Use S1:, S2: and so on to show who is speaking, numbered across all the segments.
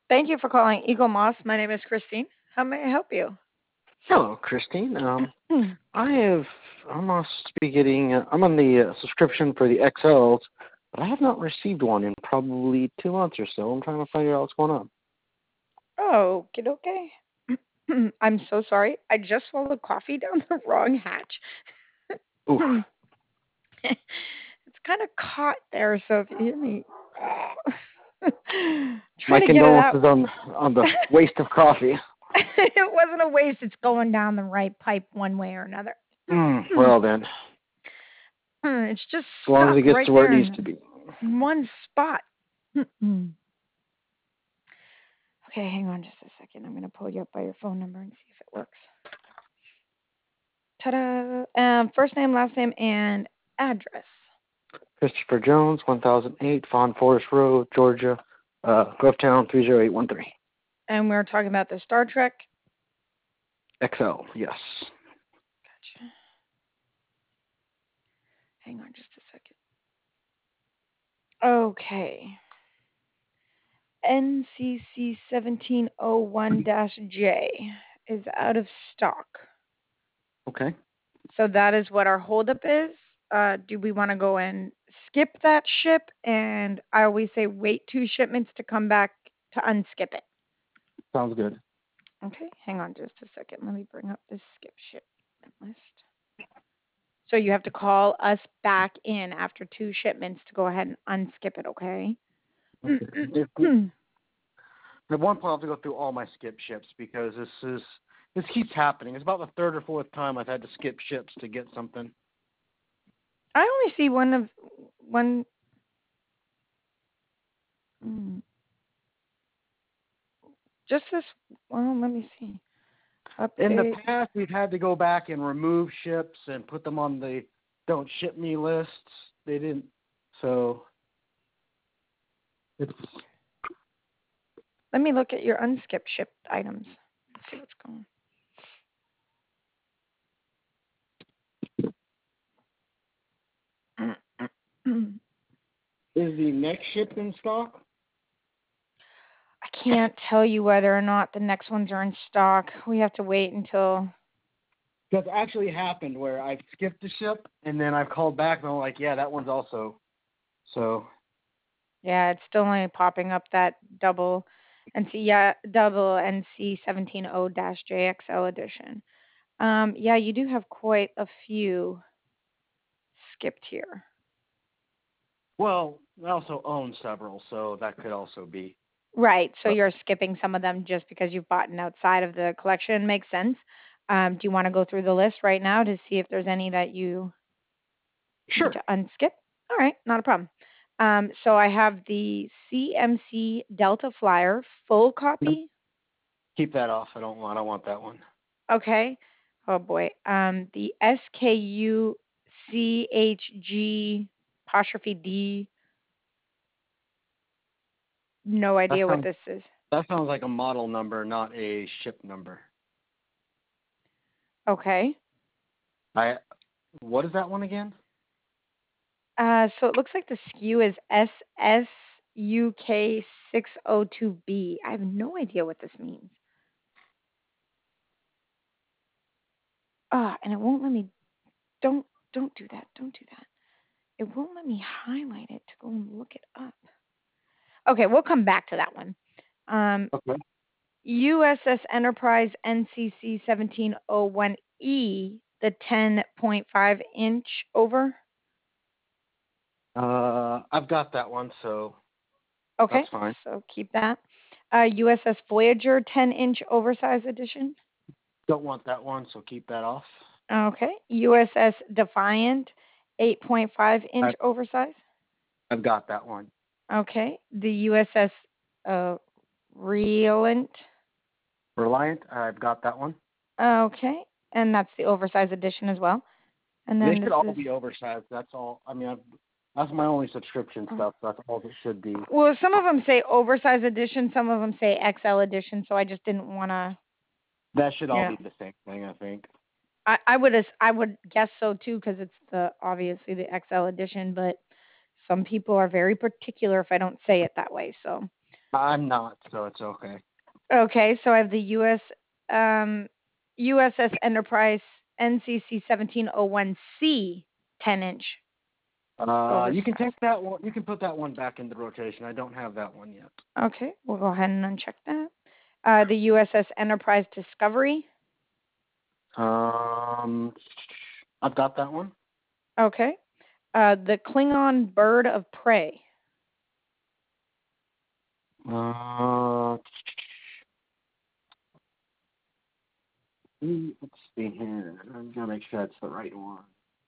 S1: Thank you for calling Eagle Moss. My name is Christine. How may I help you?
S2: Hello, Christine. I have, I must be getting, I'm on the subscription for the XLs, but I have not received one in probably 2 months or so. I'm trying to figure out what's going on.
S1: Oh, okay. I'm so sorry. I just swallowed coffee down the wrong hatch.
S2: Oof.
S1: It's kind of caught there, so if you hear me
S2: My
S1: trying to get it out.
S2: condolences on the waste of coffee.
S1: It wasn't a waste. It's going down the right pipe one way or another.
S2: Well then,
S1: It's just
S2: as long as
S1: stuck
S2: it gets
S1: right
S2: to where it
S1: there
S2: needs
S1: in
S2: to be.
S1: one spot. Okay, hang on just a second. I'm going to pull you up by your phone number and see if it works. Ta-da! First name, last name, and address.
S2: Christopher Jones, 1008 Fawn Forest Road, Georgia, Grovetown 30813.
S1: And we're talking about the Star Trek.
S2: XL, yes.
S1: Gotcha. Hang on just a second. Okay. NCC 1701-J is out of stock.
S2: Okay.
S1: So that is what our holdup is. Do we want to go and skip that ship? And I always say wait 2 shipments to come back to unskip it.
S2: Sounds good.
S1: Okay, hang on just a second. Let me bring up this skip shipment list. So you have to call us back in after 2 shipments to go ahead and unskip it, okay?
S2: At one point, I'll have to go through all my skip ships because this keeps happening. It's about the third or fourth time I've had to skip ships to get something.
S1: I only see one. Just this. Well, let me see.
S2: In the
S1: Update.
S2: past, we've had to go back and remove ships and put them on the don't ship me lists. They didn't, so it's
S1: Let me look at your unskipped shipped items. Let's see what's going.
S2: is the next ship in stock?
S1: I can't tell you whether or not the next ones are in stock. We have to wait until.
S2: That's actually happened where I've skipped a ship and then I've called back and I'm like, yeah, that one's also. So.
S1: Yeah, it's still only popping up that double NC 170-JXL edition. Yeah, you do have quite a few skipped here.
S2: Well, I also own several, so that could also be.
S1: Right. So
S2: But
S1: you're skipping some of them just because you've bought outside of the collection. Makes sense. Do you want to go through the list right now to see if there's any that you need
S2: sure,
S1: to unskip? All right, not a problem. So I have the CMC Delta Flyer full copy.
S2: keep that off. I don't want that one.
S1: Okay. Oh boy. The SKU CHG apostrophe D. No
S2: That
S1: idea what
S2: sounds
S1: this is.
S2: that sounds like a model number, not a ship number.
S1: Okay.
S2: I What is that one again?
S1: So it looks like the SKU is SSUK602B. I have no idea what this means. And it won't let me. Don't do that. Don't do that. It won't let me highlight it to go and look it up. Okay, we'll come back to that one.
S2: Okay.
S1: USS Enterprise NCC 1701E, the 10.5-inch over.
S2: I've got that one, so
S1: Okay,
S2: that's fine.
S1: so keep that. USS Voyager 10-inch oversized edition.
S2: Don't want that one, so keep that off.
S1: Okay. USS Defiant 8.5-inch oversized.
S2: I've got that one.
S1: Okay. The USS Reliant.
S2: Reliant, I've got that one.
S1: Okay. And that's the oversized edition as well. And
S2: They
S1: then
S2: should
S1: this
S2: all
S1: is.
S2: be oversized. That's all. I mean, that's my only subscription stuff. That's all it should be.
S1: Well, some of them say oversized edition, some of them say XL edition, so I just didn't want to.
S2: That should all
S1: Yeah.
S2: be the same thing, I think.
S1: I would guess so too because it's obviously the XL edition, but some people are very particular if I don't say it that way. So
S2: I'm not, so it's okay.
S1: Okay, so I have the USS Enterprise NCC 1701C 10-inch
S2: You can
S1: oversized.
S2: take that one. You can put that one back into rotation. I don't have that one yet.
S1: Okay, we'll go ahead and uncheck that. The USS Enterprise Discovery.
S2: I've got that one.
S1: Okay. The Klingon Bird of Prey.
S2: Let's see here. I'm gonna make sure that's the right one.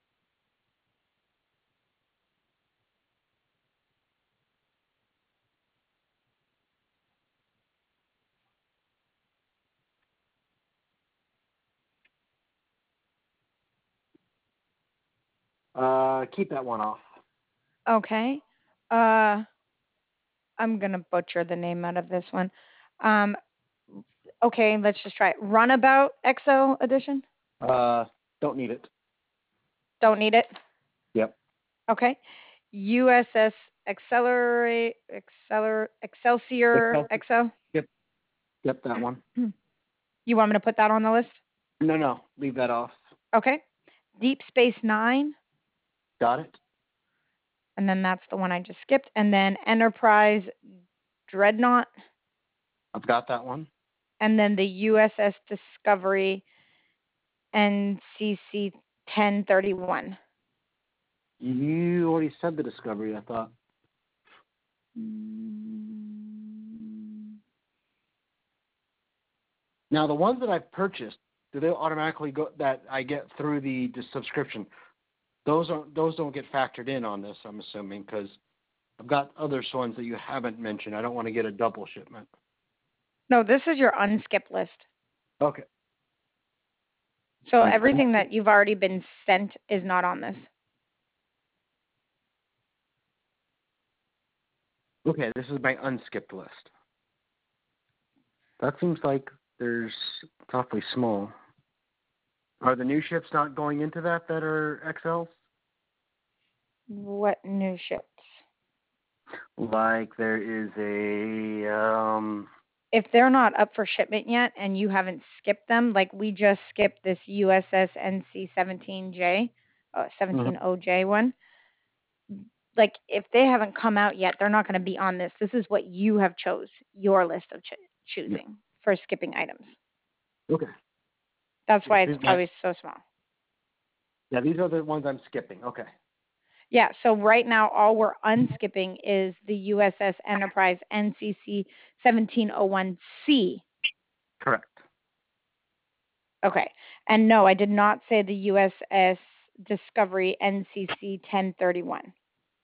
S2: Keep that one off.
S1: Okay. I'm gonna butcher the name out of this one. Um, okay, let's just try it. Runabout XO edition.
S2: Don't need it.
S1: Don't need it.
S2: Yep.
S1: Okay. USS Excelsior
S2: Excelsior.
S1: XO.
S2: Yep, that one.
S1: You want me to put that on the list?
S2: No, leave that off.
S1: Okay. Deep Space Nine,
S2: Got it.
S1: and then that's the one I just skipped, and then Enterprise Dreadnought,
S2: I've got that one.
S1: and then the USS Discovery NCC 1031.
S2: You already said the Discovery, I thought. Now, the ones that I've purchased, do they automatically go that I get through the subscription? Those don't get factored in on this, I'm assuming, because I've got other ones that you haven't mentioned. I don't want to get a double shipment.
S1: No, this is your unskipped list.
S2: Okay.
S1: So everything that you've already been sent is not on this.
S2: Okay, this is my unskipped list. That seems like it's awfully small. Are the new ships not going into that are XLs?
S1: What new ships?
S2: Like there is a
S1: If they're not up for shipment yet and you haven't skipped them, like we just skipped this USS NC 17J, 17OJ one. Like if they haven't come out yet, they're not going to be on this. This is what you have chose, your list of choosing for skipping items.
S2: Okay.
S1: That's why it's probably so small.
S2: Yeah, these are the ones I'm skipping. Okay.
S1: Yeah, so right now all we're unskipping is the USS Enterprise NCC 1701C.
S2: Correct.
S1: Okay. And no, I did not say the USS Discovery NCC 1031.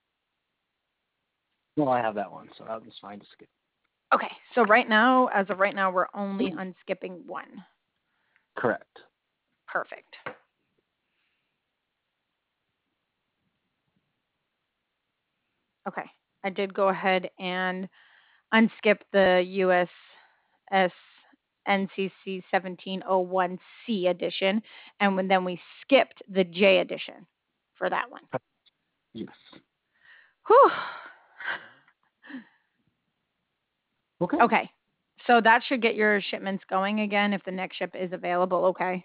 S2: Well, I have that one, so that was fine to skip.
S1: Okay. So right now, as of right now, we're only unskipping one.
S2: Correct.
S1: Perfect. Okay. I did go ahead and unskip the USS NCC 1701C edition, and then we skipped the J edition for that one.
S2: Yes.
S1: Whew.
S2: Okay.
S1: Okay. So that should get your shipments going again if the next ship is available, okay?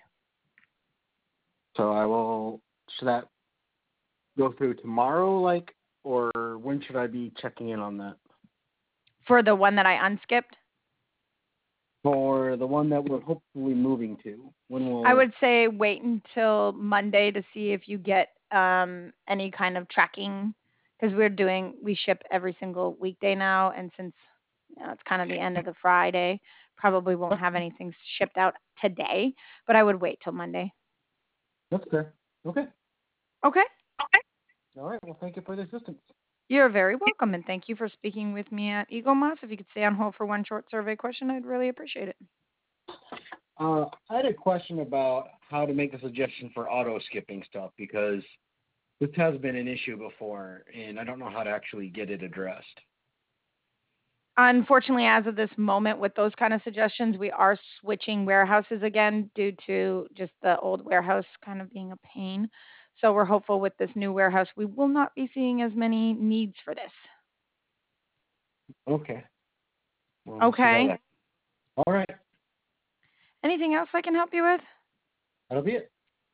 S2: So should that go through tomorrow, or when should I be checking in on that?
S1: For the one that I unskipped?
S2: For the one that we're hopefully moving to, when will
S1: I would say wait until Monday to see if you get any kind of tracking, because we ship every single weekday now, and since it's kind of the end of the Friday, probably won't have anything shipped out today, but I would wait till Monday.
S2: That's fair. Okay.
S1: Okay.
S2: All right. Well, thank you for the assistance.
S1: You're very welcome, and thank you for speaking with me at Eagle Moss. If you could stay on hold for one short survey question, I'd really appreciate it.
S2: I had a question about how to make a suggestion for auto skipping stuff because this has been an issue before, and I don't know how to actually get it addressed.
S1: Unfortunately, as of this moment, with those kind of suggestions, we are switching warehouses again due to just the old warehouse kind of being a pain. So we're hopeful with this new warehouse, we will not be seeing as many needs for this.
S2: Okay. We'll see how
S1: Okay.
S2: that. All right.
S1: Anything else I can help you with?
S2: That'll be it.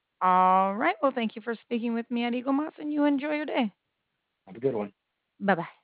S1: All right. Well, thank you for speaking with me at Eagle Moss, and you enjoy your day.
S2: Have a good one.
S1: Bye bye.